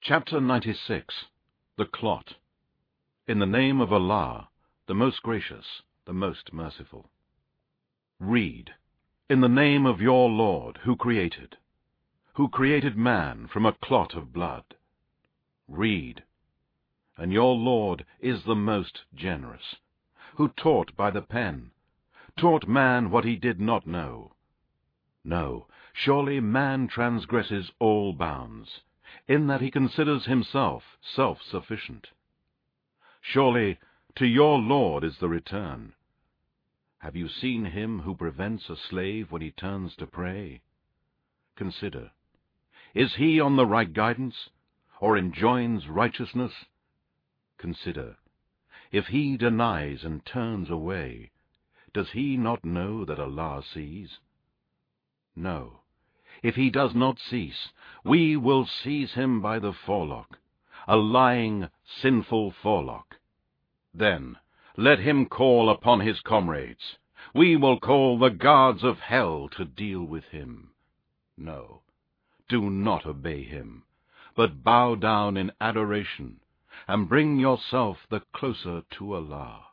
Chapter 96. The Clot. In the name of Allah, the most gracious, the most merciful. Read, in the name of your Lord, who created man from a clot of blood. Read, and your Lord is the most generous, who taught by the pen, taught man what he did not know. No, surely man transgresses all bounds, in that he considers himself self-sufficient. Surely to your Lord is the return. Have you seen him who prevents a slave when he turns to pray? Consider, is he on the right guidance, or enjoins righteousness? Consider, if he denies and turns away, does he not know that Allah sees? No. If he does not cease, we will seize him by the forelock, a lying, sinful forelock. Then let him call upon his comrades. We will call the guards of hell to deal with him. No, do not obey him, but bow down in adoration, and bring yourself the closer to Allah.